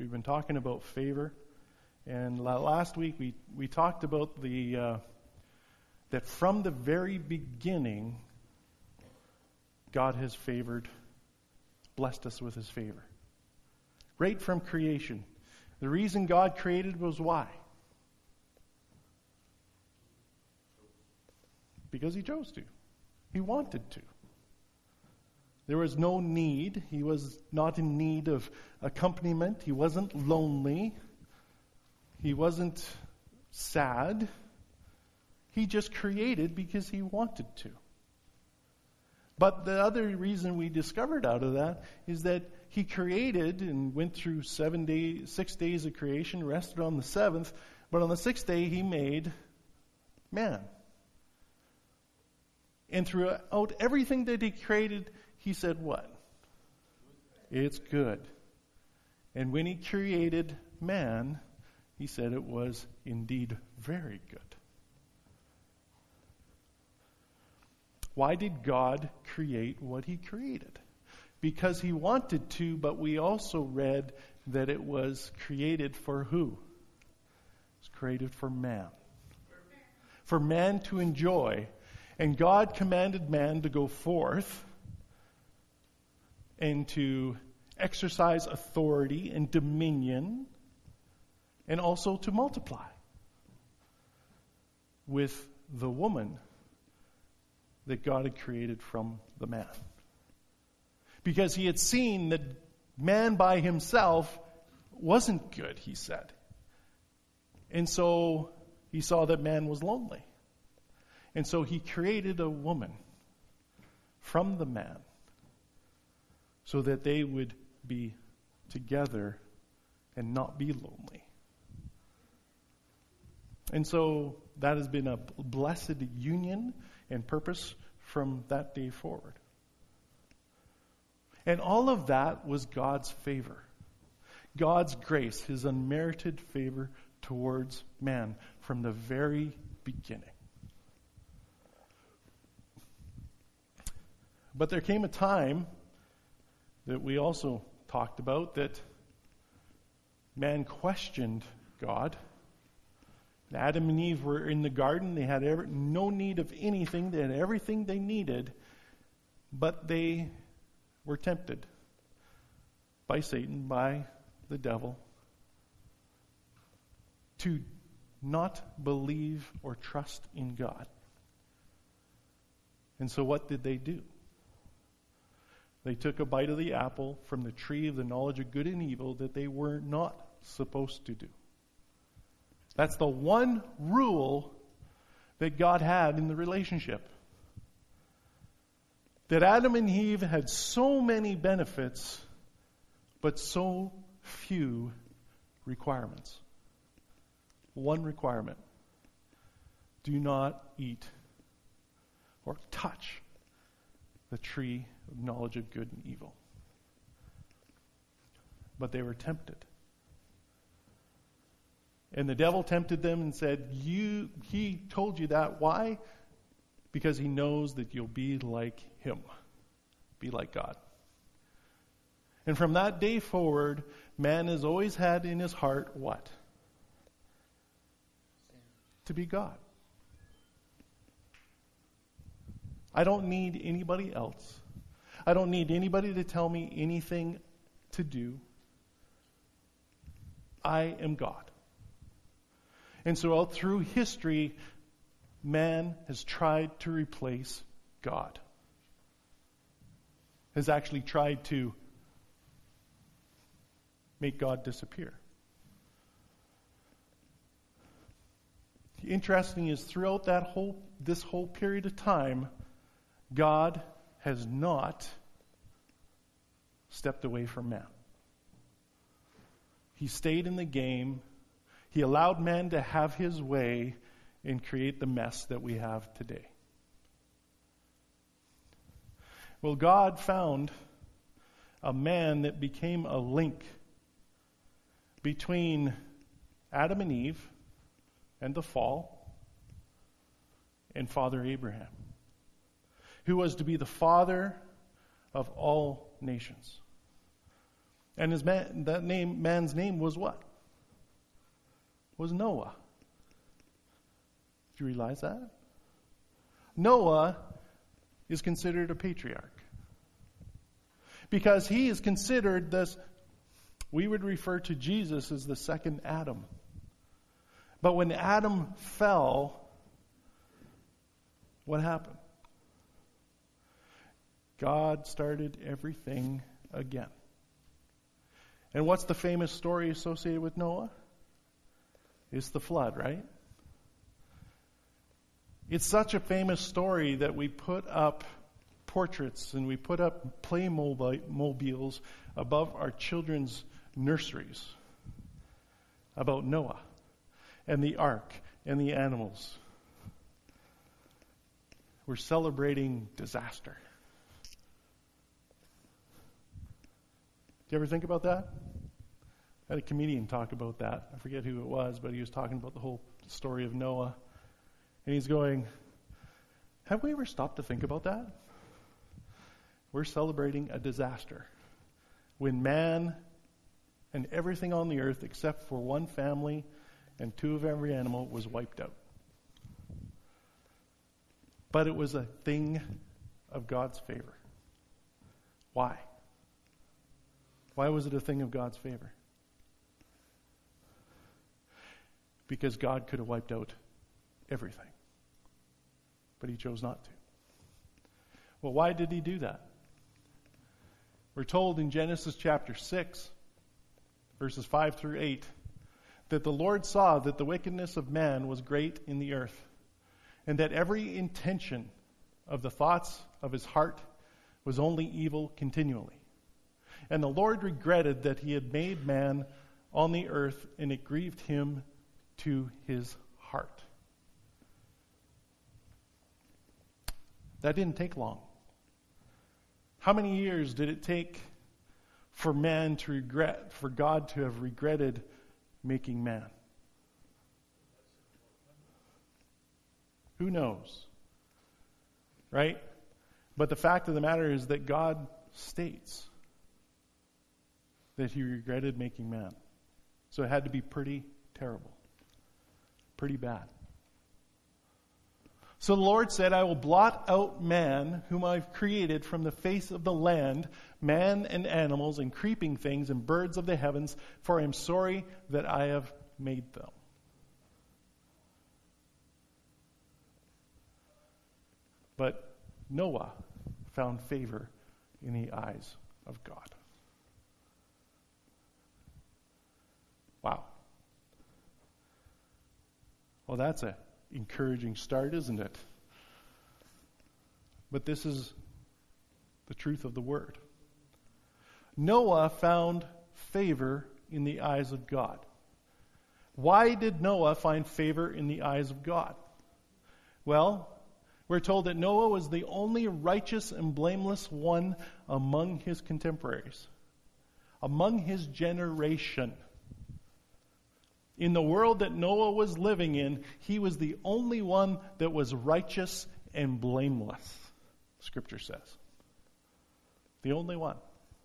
We've been talking about favor. And last week we talked about that from the very beginning, God has blessed us with His favor. Right from creation. The reason God created was why? Because He chose to. He wanted to. There was no need. He was not in need of accompaniment. He wasn't lonely. He wasn't sad. He just created because He wanted to. But the other reason we discovered out of that is that He created and went through 6 days of creation, rested on the seventh, but on the sixth day He made man. And throughout everything that He created, He said what? It's good. And when He created man, He said it was indeed very good. Why did God create what He created? Because He wanted to, but we also read that it was created for who? It was created for man. For man to enjoy. And God commanded man to go forth and to exercise authority and dominion, and also to multiply with the woman that God had created from the man. Because He had seen that man by himself wasn't good, He said. And so He saw that man was lonely. And so He created a woman from the man so that they would be together and not be lonely. And so that has been a blessed union and purpose from that day forward. And all of that was God's favor. God's grace, His unmerited favor towards man from the very beginning. But there came a time that we also talked about that man questioned God. Adam and Eve were in the garden. They had no need of anything. They had everything they needed. But they were tempted by Satan, by the devil, to not believe or trust in God. And so what did they do? They took a bite of the apple from the tree of the knowledge of good and evil that they were not supposed to do. That's the one rule that God had in the relationship. That Adam and Eve had so many benefits, but so few requirements. One requirement. Do not eat or touch the tree of knowledge of good and evil. But they were tempted. And the devil tempted them and said, he told you that. Why? Because he knows that you'll be like him. Be like God. And from that day forward, man has always had in his heart what? To be God. I don't need anybody else. I don't need anybody to tell me anything to do. I am God. And so all through history, man has tried to replace God. Has actually tried to make God disappear. Interesting is throughout this whole period of time, God has not stepped away from man. He stayed in the game. He allowed man to have his way and create the mess that we have today. Well, God found a man that became a link between Adam and Eve and the fall and Father Abraham, who was to be the father of all nations. And man's name was what? Was Noah. Did you realize that? Noah is considered a patriarch. Because he is considered this, we would refer to Jesus as the second Adam. But when Adam fell, what happened? God started everything again. And what's the famous story associated with Noah? It's the flood, right? It's such a famous story that we put up portraits and we put up Playmobiles above our children's nurseries about Noah and the ark and the animals. We're celebrating disaster. Do you ever think about that? I had a comedian talk about that. I forget who it was, but he was talking about the whole story of Noah. And he's going, have we ever stopped to think about that? We're celebrating a disaster. When man and everything on the earth, except for one family and two of every animal, was wiped out. But it was a thing of God's favor. Why? Why was it a thing of God's favor? Because God could have wiped out everything. But he chose not to. Well, why did he do that? We're told in Genesis chapter 6, verses 5 through 8, that the Lord saw that the wickedness of man was great in the earth, and that every intention of the thoughts of his heart was only evil continually. And the Lord regretted that he had made man on the earth, and it grieved him to his heart. That didn't take long. How many years did it take for man to regret, for God to have regretted making man? Who knows? Right? But the fact of the matter is that God states that he regretted making man. So it had to be pretty terrible. Pretty bad. So the Lord said, I will blot out man, whom I've created from the face of the land, man and animals and creeping things and birds of the heavens, for I am sorry that I have made them. But Noah found favor in the eyes of God. Wow. Well, that's an encouraging start, isn't it? But this is the truth of the word. Noah found favor in the eyes of God. Why did Noah find favor in the eyes of God? Well, we're told that Noah was the only righteous and blameless one among his contemporaries, among his generation. In the world that Noah was living in, he was the only one that was righteous and blameless, Scripture says. The only one.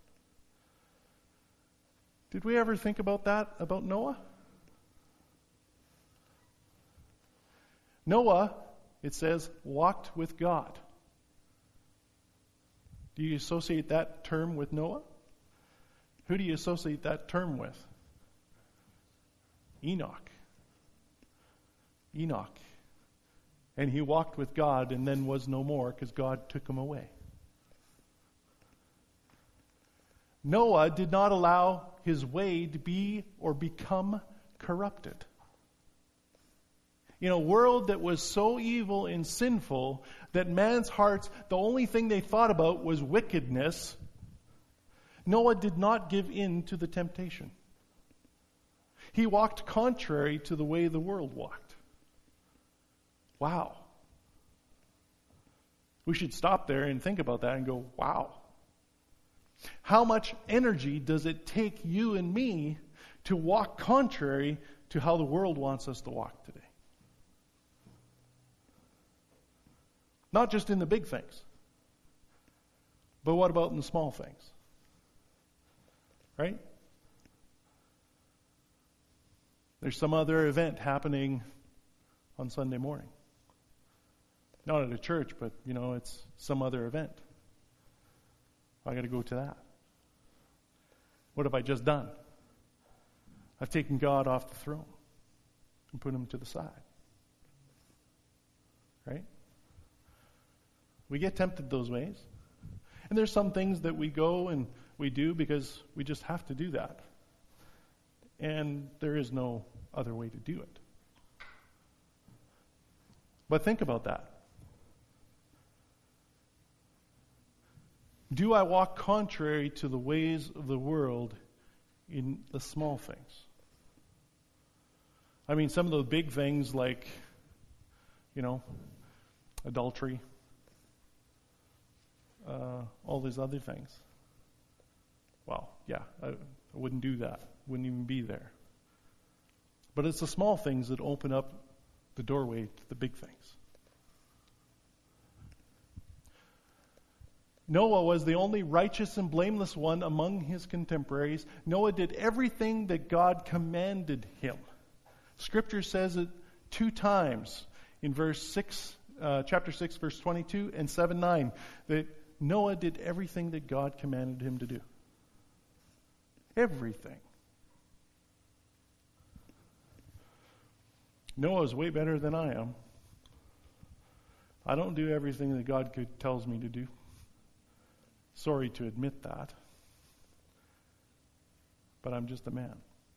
Did we ever think about that, about Noah? Noah, it says, walked with God. Do you associate that term with Noah? Who do you associate that term with? Enoch. And he walked with God and then was no more because God took him away. Noah did not allow his way to be or become corrupted. In a world that was so evil and sinful that man's hearts, the only thing they thought about was wickedness, Noah did not give in to the temptation. He walked contrary to the way the world walked. Wow. We should stop there and think about that and go, wow. How much energy does it take you and me to walk contrary to how the world wants us to walk today? Not just in the big things, but what about in the small things? Right? There's some other event happening on Sunday morning. Not at a church, but, it's some other event. I got to go to that. What have I just done? I've taken God off the throne and put him to the side. Right? We get tempted those ways. And there's some things that we go and we do because we just have to do that. And there is no other way to do it. But think about that. Do I walk contrary to the ways of the world in the small things? I mean, some of the big things like, adultery, all these other things. Well, yeah, I wouldn't do that. Wouldn't even be there. But it's the small things that open up the doorway to the big things. Noah was the only righteous and blameless one among his contemporaries. Noah did everything that God commanded him. Scripture says it 2 times in chapter 6, verse 22 and 7:9, that Noah did everything that God commanded him to do. Everything. Noah is way better than I am. I don't do everything that God tells me to do. Sorry to admit that. But I'm just a man.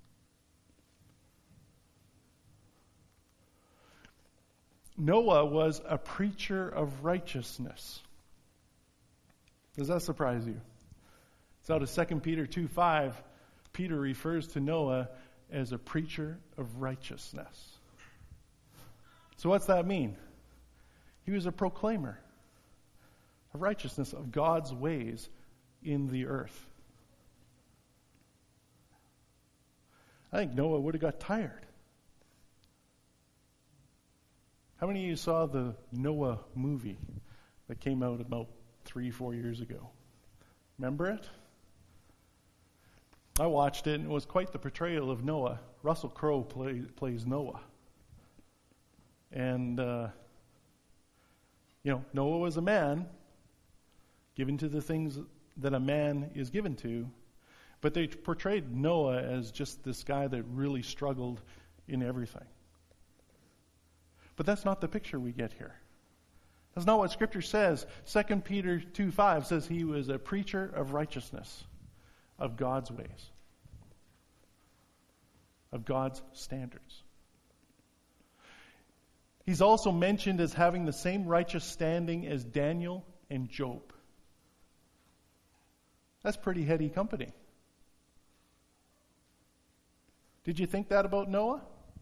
Noah was a preacher of righteousness. Does that surprise you? It's out of 2 Peter 2:5. Peter refers to Noah as a preacher of righteousness. So what's that mean? He was a proclaimer of righteousness, of God's ways in the earth. I think Noah would have got tired. How many of you saw the Noah movie that came out about 3-4 years ago? Remember it? I watched it, and it was quite the portrayal of Noah. Russell Crowe plays Noah. And, Noah was a man, given to the things that a man is given to, but they portrayed Noah as just this guy that really struggled in everything. But that's not the picture we get here. That's not what Scripture says. 2 Peter 2:5 says he was a preacher of righteousness, of God's ways, of God's standards. He's also mentioned as having the same righteous standing as Daniel and Job. That's pretty heady company. Did you think that about Noah?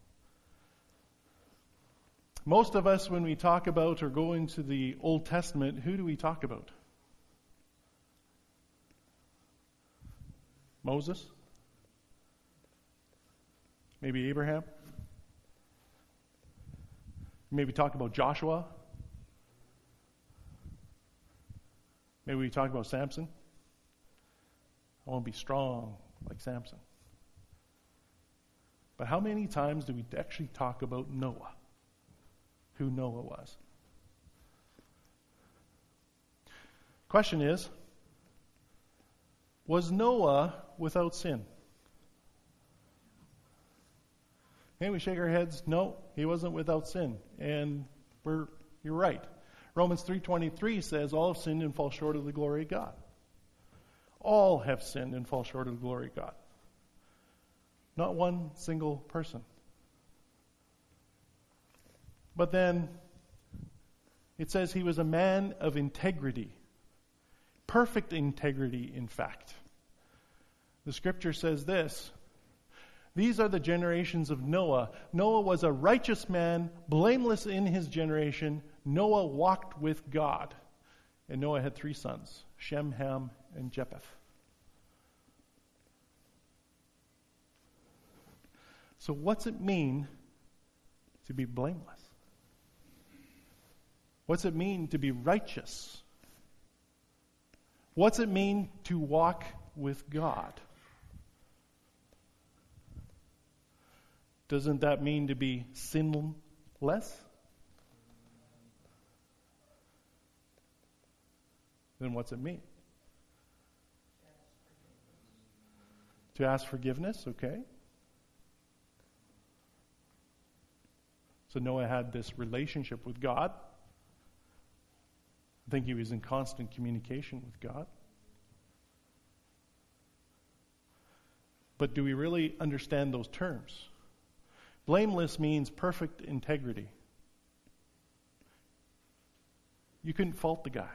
Most of us, when we talk about or go into the Old Testament, who do we talk about? Moses? Maybe Abraham? Maybe talk about Joshua? Maybe we talk about Samson? I want to be strong like Samson. But how many times do we actually talk about Noah? Who Noah was? Question is, was Noah without sin? Okay, we shake our heads. No, he wasn't without sin. And you're right. Romans 3:23 says, all have sinned and fall short of the glory of God. All have sinned and fall short of the glory of God. Not one single person. But then it says he was a man of integrity. Perfect integrity, in fact. The Scripture says this: these are the generations of Noah. Noah was a righteous man, blameless in his generation. Noah walked with God. And Noah had 3 sons, Shem, Ham, and Japheth. So what's it mean to be blameless? What's it mean to be righteous? What's it mean to walk with God? Doesn't that mean to be sinless? Then what's it mean? To ask forgiveness, okay. So Noah had this relationship with God. I think he was in constant communication with God. But do we really understand those terms? Blameless means perfect integrity. You couldn't fault the guy.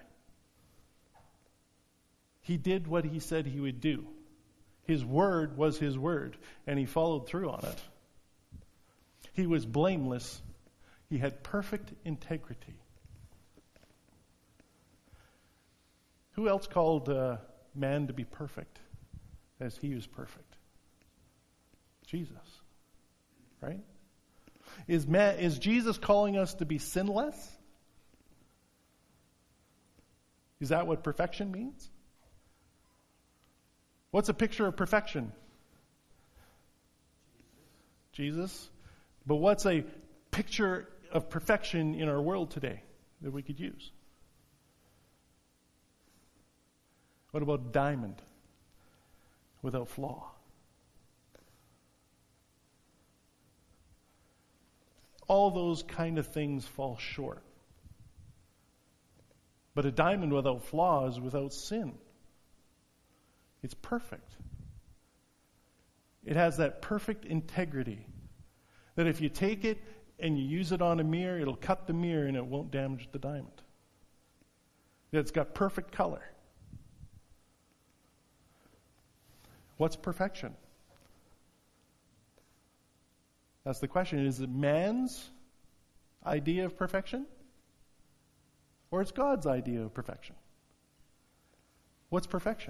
He did what he said he would do. His word was his word, and he followed through on it. He was blameless. He had perfect integrity. Who else called man to be perfect as he was perfect? Jesus. Right? Is Jesus calling us to be sinless? Is that what perfection means? What's a picture of perfection? Jesus. But what's a picture of perfection in our world today that we could use? What about diamond without flaw? All those kind of things fall short. But a diamond without flaw is without sin. It's perfect. It has that perfect integrity that if you take it and you use it on a mirror, it'll cut the mirror and it won't damage the diamond. It's got perfect color. What's perfection? That's the question. Is it man's idea of perfection? Or it's God's idea of perfection? What's perfection?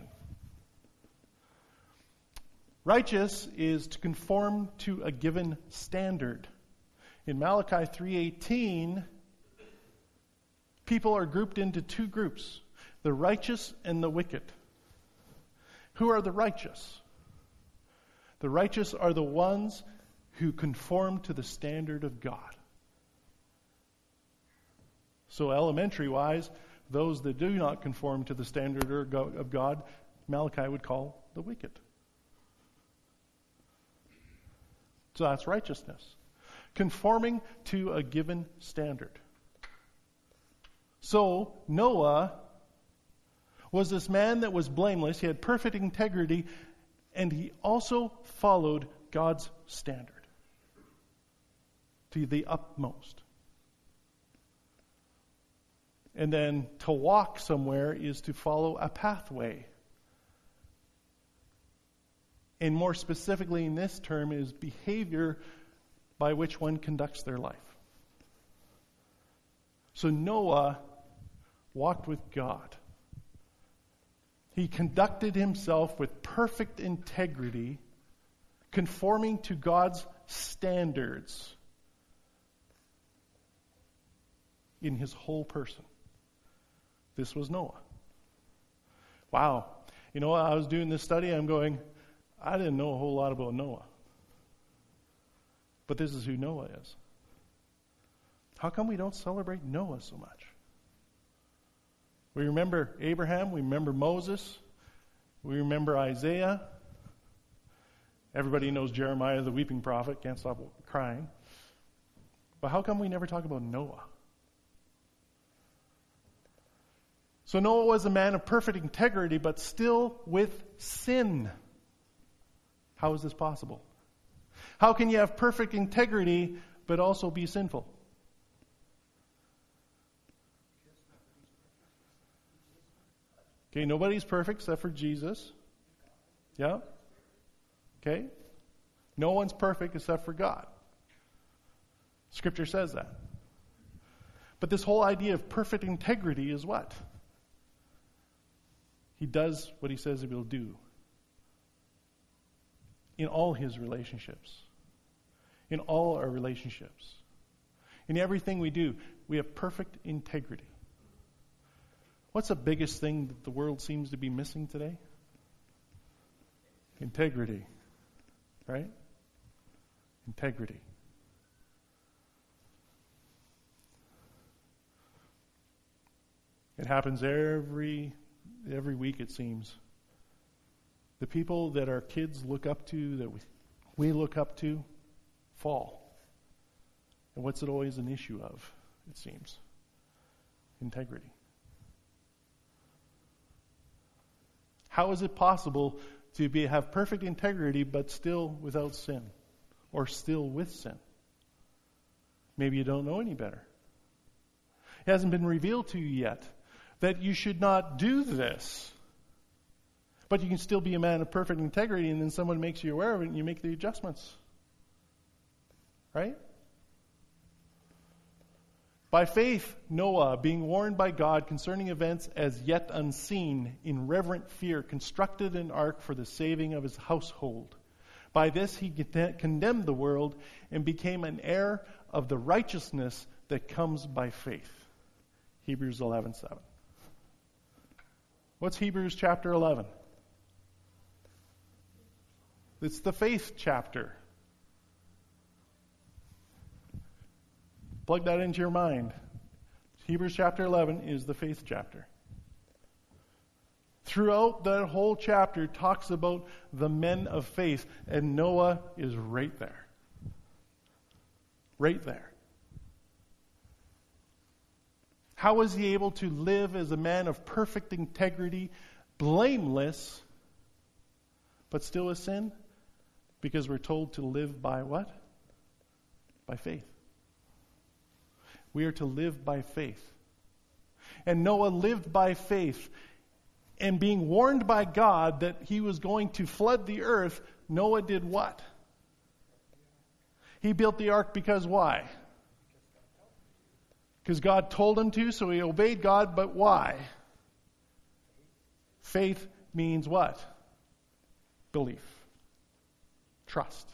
Righteous is to conform to a given standard. In Malachi 3:18, people are grouped into two groups, the righteous and the wicked. Who are the righteous? The righteous are the ones who conform to the standard of God. So elementary-wise, those that do not conform to the standard of God, Malachi would call the wicked. So that's righteousness. Conforming to a given standard. So Noah was this man that was blameless. He had perfect integrity, and he also followed God's standard to the utmost. And then to walk somewhere is to follow a pathway. And more specifically in this term is behavior by which one conducts their life. So Noah walked with God. He conducted himself with perfect integrity, conforming to God's standards in his whole person. This was Noah. Wow. You know, I was doing this study, I'm going, I didn't know a whole lot about Noah. But this is who Noah is. How come we don't celebrate Noah so much? We remember Abraham, we remember Moses, we remember Isaiah. Everybody knows Jeremiah, the weeping prophet, can't stop crying. But how come we never talk about Noah? So Noah was a man of perfect integrity, but still with sin. How is this possible? How can you have perfect integrity, but also be sinful? Okay, nobody's perfect except for Jesus. Yeah? Okay? No one's perfect except for God. Scripture says that. But this whole idea of perfect integrity is what? He does what he says he will do. In all his relationships. In all our relationships. In everything we do, we have perfect integrity. What's the biggest thing that the world seems to be missing today? Integrity. Right? Integrity. It happens every week, it seems. The people that our kids look up to, that we look up to, fall. And what's it always an issue of, it seems? Integrity. How is it possible to have perfect integrity but still without sin? Or still with sin? Maybe you don't know any better. It hasn't been revealed to you yet that you should not do this. But you can still be a man of perfect integrity, and then someone makes you aware of it and you make the adjustments. Right? By faith, Noah, being warned by God concerning events as yet unseen, in reverent fear, constructed an ark for the saving of his household. By this he condemned the world and became an heir of the righteousness that comes by faith. Hebrews 11:7. What's Hebrews chapter 11? It's the faith chapter. Plug that into your mind. Hebrews chapter 11 is the faith chapter. Throughout that whole chapter talks about the men of faith, and Noah is right there. Right there. How was he able to live as a man of perfect integrity, blameless, but still a sin? Because we're told to live by what? By faith. We are to live by faith. And Noah lived by faith. And being warned by God that he was going to flood the earth, Noah did what? He built the ark because why? Because God told him to, so he obeyed God, but why? Faith means what? Belief. Trust.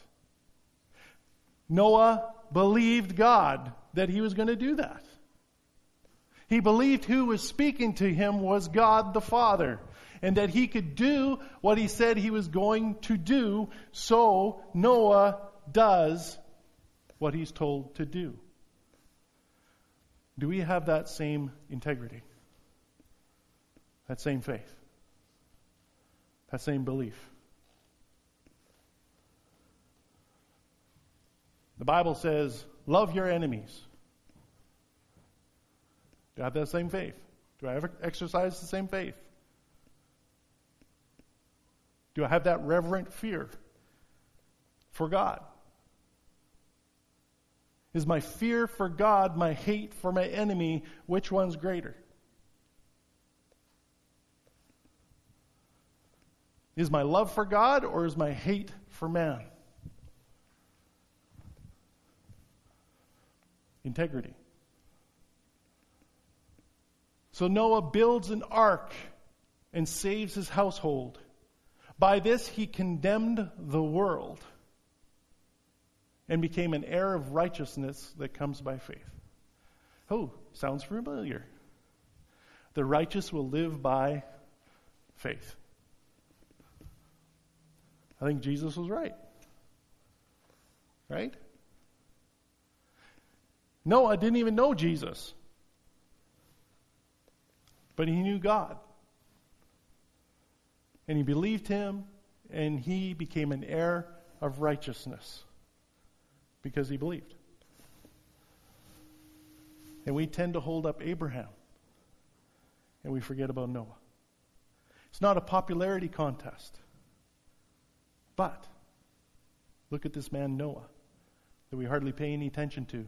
Noah believed God that he was going to do that. He believed who was speaking to him was God the Father, and that he could do what he said he was going to do, so Noah does what he's told to do. Do we have that same integrity? That same faith? That same belief? The Bible says, love your enemies. Do I have that same faith? Do I ever exercise the same faith? Do I have that reverent fear for God? Is my fear for God my hate for my enemy? Which one's greater? Is my love for God or is my hate for man? Integrity. So Noah builds an ark and saves his household. By this he condemned the world and became an heir of righteousness that comes by faith. Oh, sounds familiar. The righteous will live by faith. I think Jesus was right. Right? Noah didn't even know Jesus. But he knew God. And he believed him, and he became an heir of righteousness because he believed. And we tend to hold up Abraham, and we forget about Noah. It's not a popularity contest. But look at this man Noah that we hardly pay any attention to.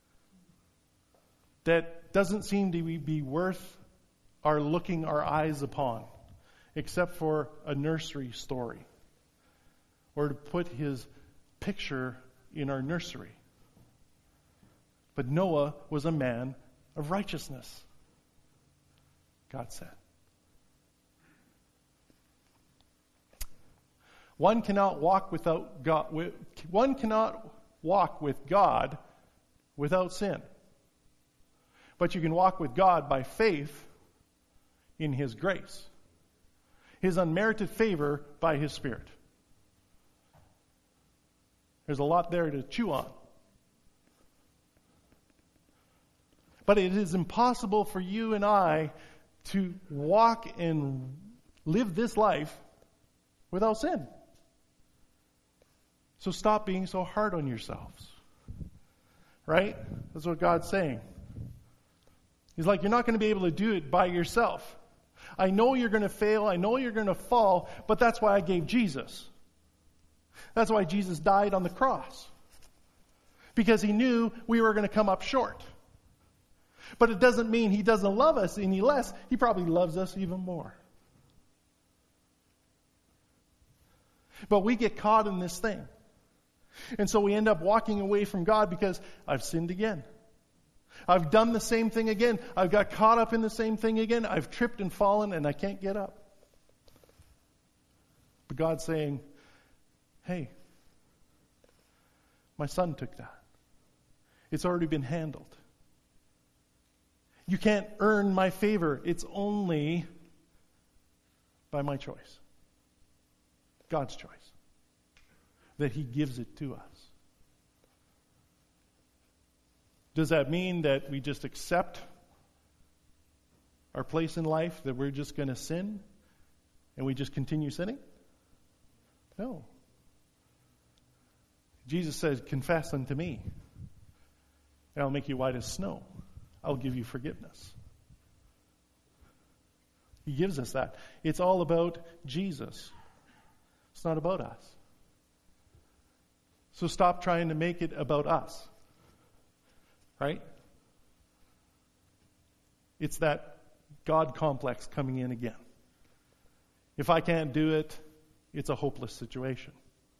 That doesn't seem to be worth looking our eyes upon, except for a nursery story, or to put his picture in our nursery. But Noah was a man of righteousness, God said. One cannot walk without God. One cannot walk with God without sin. But you can walk with God by faith in His grace, His unmerited favor by His Spirit. There's a lot there to chew on. But it is impossible for you and I to walk and live this life without sin. So stop being so hard on yourselves. Right? That's what God's saying. He's like, you're not going to be able to do it by yourself. I know you're going to fail. I know you're going to fall. But that's why I gave Jesus. That's why Jesus died on the cross. Because he knew we were going to come up short. But it doesn't mean he doesn't love us any less. He probably loves us even more. But we get caught in this thing. And so we end up walking away from God because I've sinned again. I've done the same thing again. I've got caught up in the same thing again. I've tripped and fallen and I can't get up. But God's saying, hey, my son took that. It's already been handled. You can't earn my favor. It's only by my choice. God's choice. That he gives it to us. Does that mean that we just accept our place in life, that we're just going to sin and we just continue sinning? No. Jesus says, confess unto me, and I'll make you white as snow. I'll give you forgiveness. He gives us that. It's all about Jesus. It's not about us. So stop trying to make it about us. Right? It's that God complex coming in again. If I can't do it, it's a hopeless situation.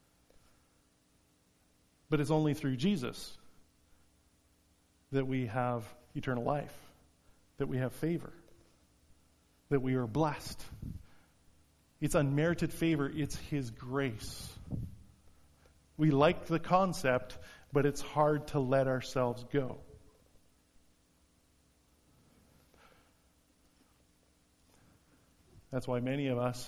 But it's only through Jesus that we have eternal life, that we have favor, that we are blessed. It's unmerited favor. It's his grace. We like the concept, but it's hard to let ourselves go. That's why many of us,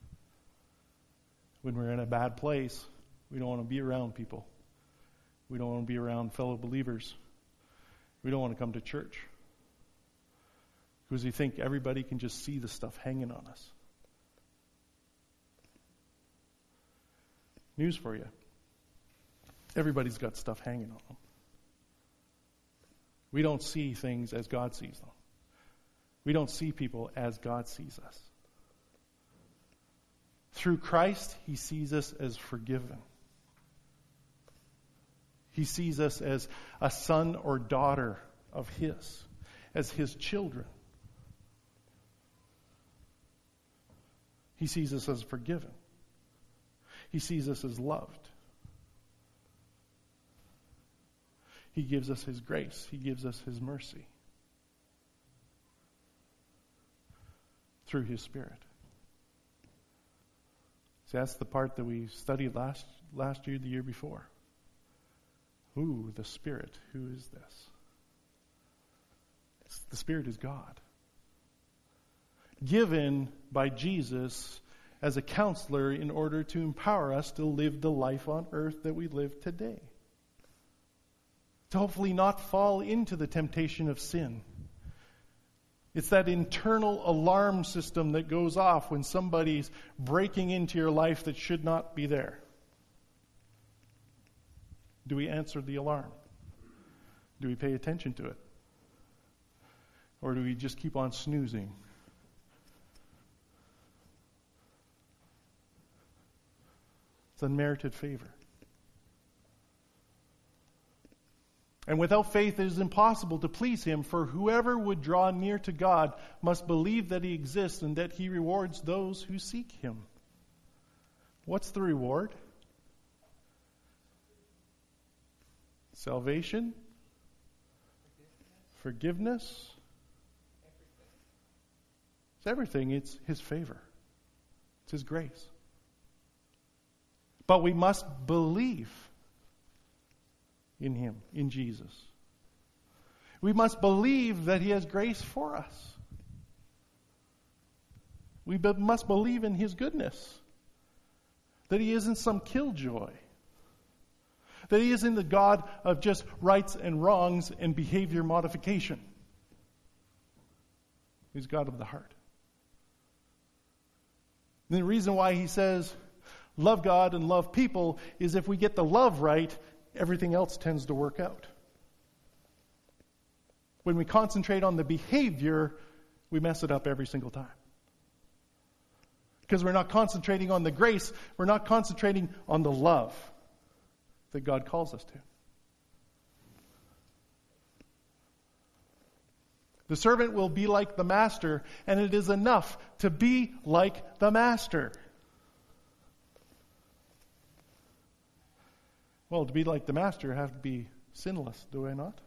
when we're in a bad place, we don't want to be around people. We don't want to be around fellow believers. We don't want to come to church. Because we think everybody can just see the stuff hanging on us. News for you. Everybody's got stuff hanging on them. We don't see things as God sees them. We don't see people as God sees us. Through Christ, he sees us as forgiven. He sees us as a son or daughter of his, as his children. He sees us as forgiven. He sees us as loved. He gives us his grace. He gives us his mercy through his Spirit. See, that's the part that we studied last year, the year before. Ooh, the Spirit. Who is this? The Spirit is God. Given by Jesus as a counselor in order to empower us to live the life on earth that we live today. To hopefully not fall into the temptation of sin. It's that internal alarm system that goes off when somebody's breaking into your life that should not be there. Do we answer the alarm? Do we pay attention to it? Or do we just keep on snoozing? It's unmerited favor. And without faith it is impossible to please him, for whoever would draw near to God must believe that he exists and that he rewards those who seek him. What's the reward? Salvation? Forgiveness? It's everything. It's his favor. It's his grace. But we must believe in him, in Jesus. We must believe that he has grace for us. We must believe in his goodness. That he isn't some killjoy. That He isn't the God of just rights and wrongs and behavior modification. He's God of the heart. And the reason why He says, love God and love people, is if we get the love right, everything else tends to work out. When we concentrate on the behavior, we mess it up every single time. Because we're not concentrating on the grace, we're not concentrating on the love that God calls us to. The servant will be like the master, and it is enough to be like the master. Well, to be like the master, I have to be sinless, do I not?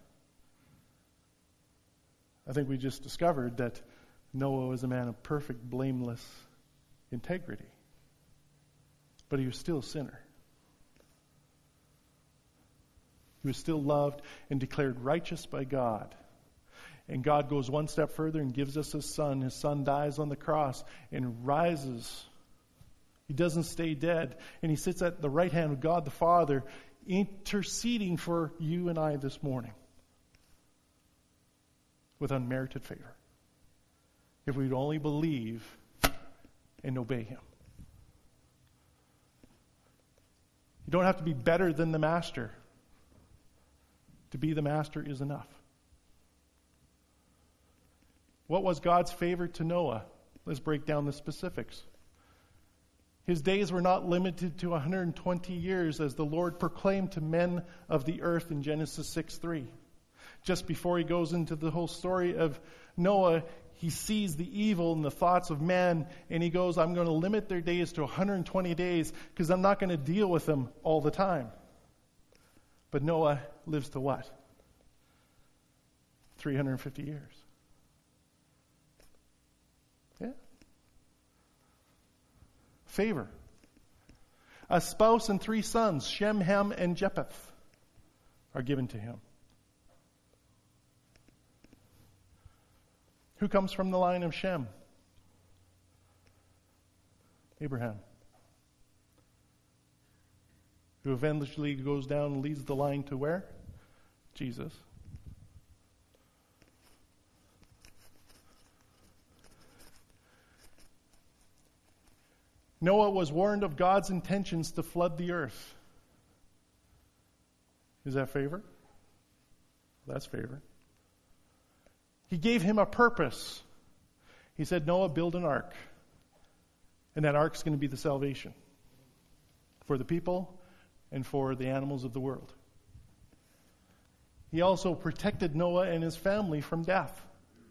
I think we just discovered that Noah was a man of perfect, blameless integrity. But he was still a sinner. He was still loved and declared righteous by God. And God goes one step further and gives us His Son. His Son dies on the cross and rises. He doesn't stay dead. And He sits at the right hand of God the Father, interceding for you and I this morning with unmerited favor. If we'd only believe and obey Him. You don't have to be better than the master. To be the master is enough. What was God's favor to Noah? Let's break down the specifics. His days were not limited to 120 years, as the Lord proclaimed to men of the earth in Genesis 6:3. Just before he goes into the whole story of Noah, he sees the evil in the thoughts of man, and he goes, I'm going to limit their days to 120 days because I'm not going to deal with them all the time. But Noah lives to what? 350 years. Yeah. Favor. A spouse and 3 sons, Shem, Ham, and Japheth, are given to him. Who comes from the line of Shem? Abraham. Who eventually goes down and leads the line to where? Jesus. Noah was warned of God's intentions to flood the earth. Is that favor? That's favor. He gave him a purpose. He said, Noah, build an ark. And that ark's going to be the salvation for the people and for the animals of the world. He also protected Noah and his family from death.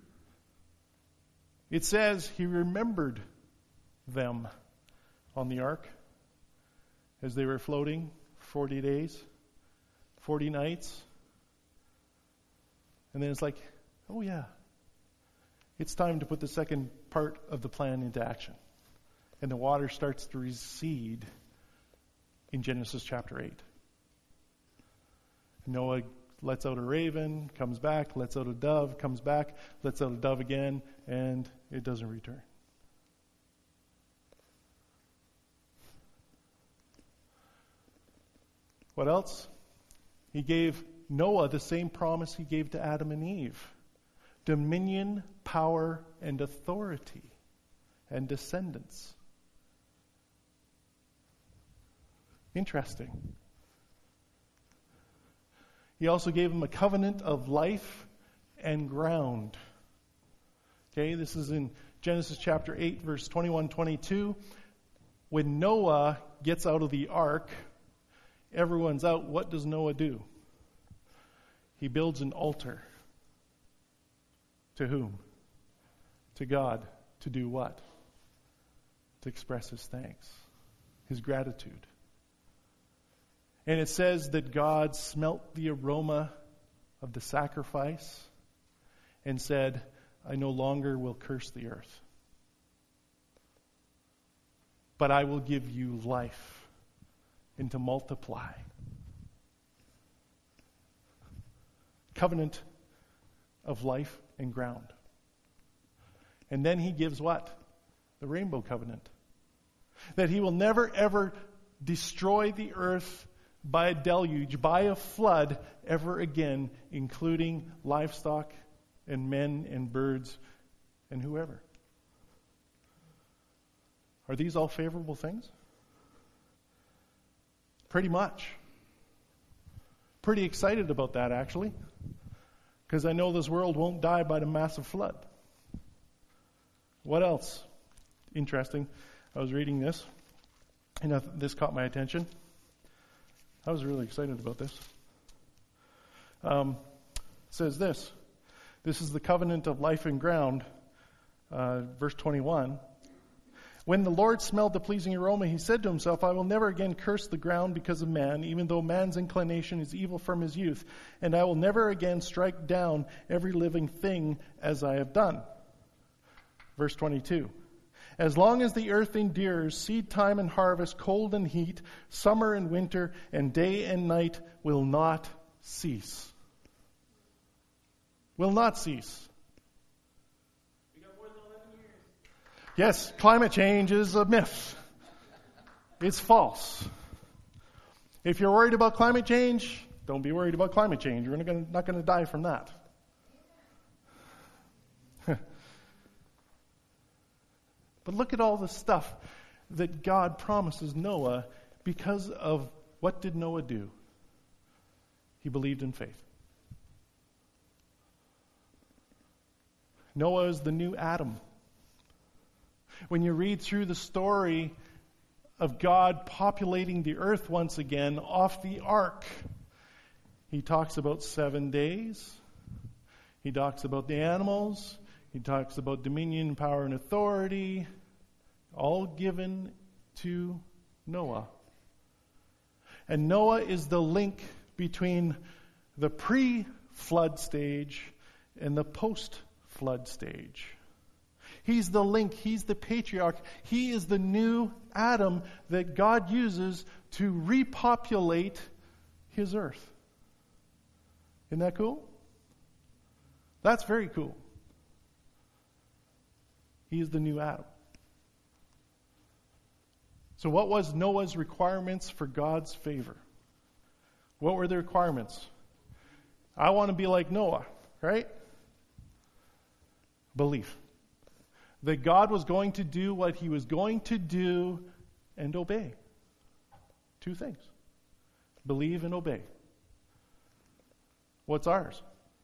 It says he remembered them on the ark as they were floating 40 days, 40 nights. And then it's like, oh yeah, it's time to put the second part of the plan into action. And the water starts to recede in Genesis chapter 8. Noah lets out a raven, comes back, lets out a dove, comes back, lets out a dove again, and it doesn't return. What else? He gave Noah the same promise he gave to Adam and Eve. Dominion, power, and authority, and descendants. Interesting. He also gave him a covenant of life and ground. Okay, this is in Genesis chapter 8, verse 21-22. When Noah gets out of the ark, everyone's out. What does Noah do? He builds an altar. To whom? To God. To do what? To express his thanks, his gratitude. And it says that God smelt the aroma of the sacrifice and said, I no longer will curse the earth, but I will give you life and to multiply. Covenant of life and ground. And then he gives what? The rainbow covenant. That he will never ever destroy the earth by a deluge, by a flood ever again, including livestock and men and birds and whoever. Are these all favorable things? Pretty much. Pretty excited about that, actually, because I know this world won't die by the massive flood. What else? Interesting. I was reading this, and this caught my attention. I was really excited about this. It says this. This is the covenant of life and ground, verse 21. When the Lord smelled the pleasing aroma, he said to himself, I will never again curse the ground because of man, even though man's inclination is evil from his youth. And I will never again strike down every living thing as I have done. Verse 22. As long as the earth endures, seed time and harvest, cold and heat, summer and winter, and day and night will not cease. Will not cease. Yes, climate change is a myth. It's false. If you're worried about climate change, don't be worried about climate change. You're not going to die from that. But look at all the stuff that God promises Noah because of what did Noah do? He believed in faith. Noah is the new Adam. When you read through the story of God populating the earth once again off the ark, he talks about 7 days. He talks about the animals. He talks about dominion, power, and authority, all given to Noah. And Noah is the link between the pre-flood stage and the post-flood stage. He's the link. He's the patriarch. He is the new Adam that God uses to repopulate his earth. Isn't that cool? That's very cool. He is the new Adam. So what was Noah's requirements for God's favor? What were the requirements? I want to be like Noah, right? Belief. That God was going to do what he was going to do and obey. 2 things. Believe and obey. What's ours?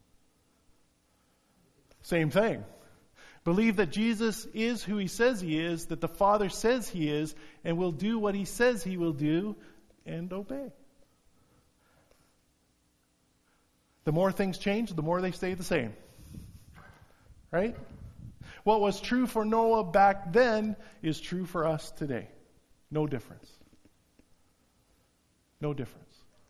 Same thing. Believe that Jesus is who he says he is, that the Father says he is, and will do what he says he will do, and obey. The more things change, the more they stay the same. Right? What was true for Noah back then is true for us today. No difference. No difference.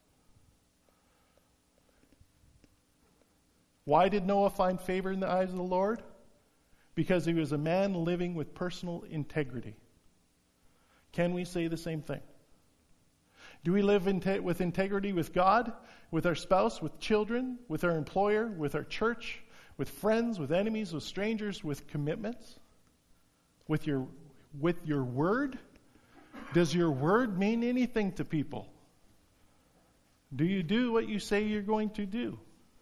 Why did Noah find favor in the eyes of the Lord? Because he was a man living with personal integrity. Can we say the same thing? Do we live with integrity with God, with our spouse, with children, with our employer, with our church, with friends, with enemies, with strangers, with commitments? With your word? Does your word mean anything to people? Do you do what you say you're going to do?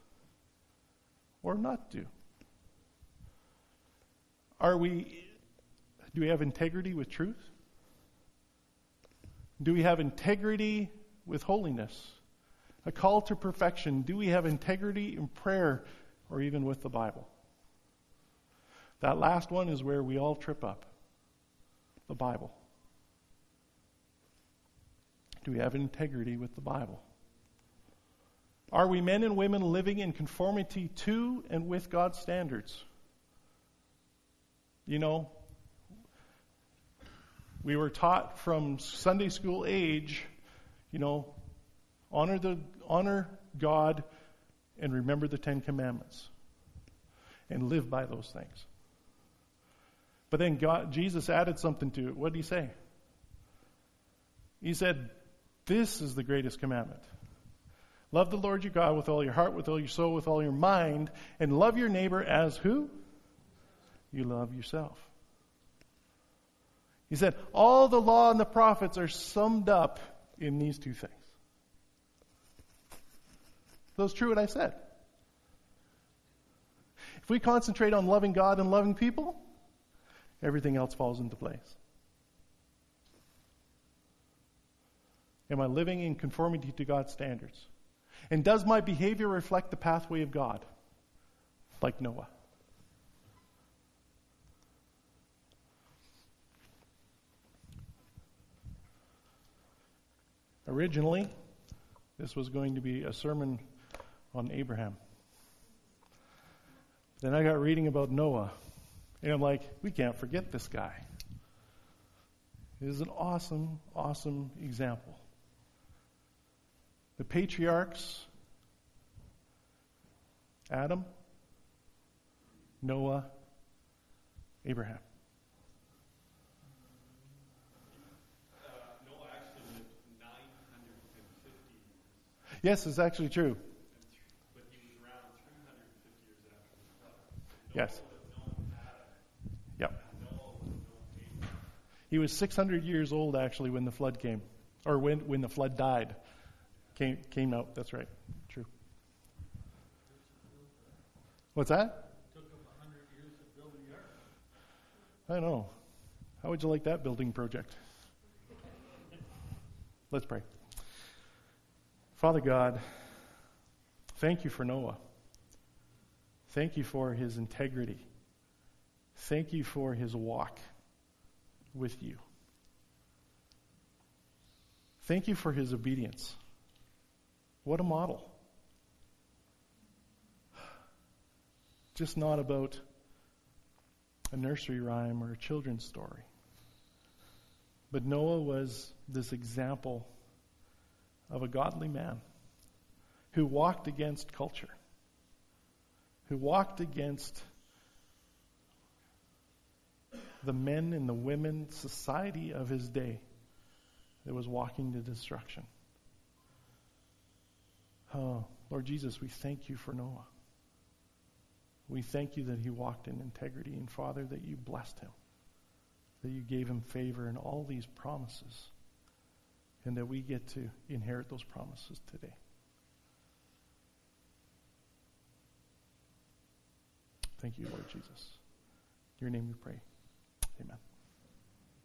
Or not do? Do we have integrity with truth? Do we have integrity with holiness? A call to perfection. Do we have integrity in prayer or even with the Bible? That last one is where we all trip up. The Bible. Do we have integrity with the Bible? Are we men and women living in conformity to and with God's standards? You know, we were taught from Sunday school age, honor God and remember the 10 Commandments and live by those things. But then Jesus added something to it. What did he say? He said, this is the greatest commandment. Love the Lord your God with all your heart, with all your soul, with all your mind, and love your neighbor as who? You love yourself. He said, all the law and the prophets are summed up in these 2 things. Those true what I said? If we concentrate on loving God and loving people, everything else falls into place. Am I living in conformity to God's standards? And does my behavior reflect the pathway of God? Like Noah. Originally, this was going to be a sermon on Abraham. Then I got reading about Noah, and I'm like, we can't forget this guy. It is an awesome, awesome example. The patriarchs, Adam, Noah, Abraham. Noah actually lived 950 years. Yes, it's actually true. But he was around 350 years after the flood. Yes. Noah was known Adam. Yep. Noah was known Abraham. He was 600 years old actually when the flood came, or when the flood died. Came out. That's right. True. What's that? It took him 100 years to build the ark. I know. How would you like that building project? Let's pray. Father God, thank you for Noah. Thank you for his integrity. Thank you for his walk with you. Thank you for his obedience. What a model. Just not about a nursery rhyme or a children's story. But Noah was this example of a godly man who walked against culture, who walked against the men and the women society of his day that was walking to destruction. Oh, Lord Jesus, we thank you for Noah. We thank you that he walked in integrity, and Father, that you blessed him, that you gave him favor in all these promises, and that we get to inherit those promises today. Thank you, Lord Jesus. In your name we pray. Amen.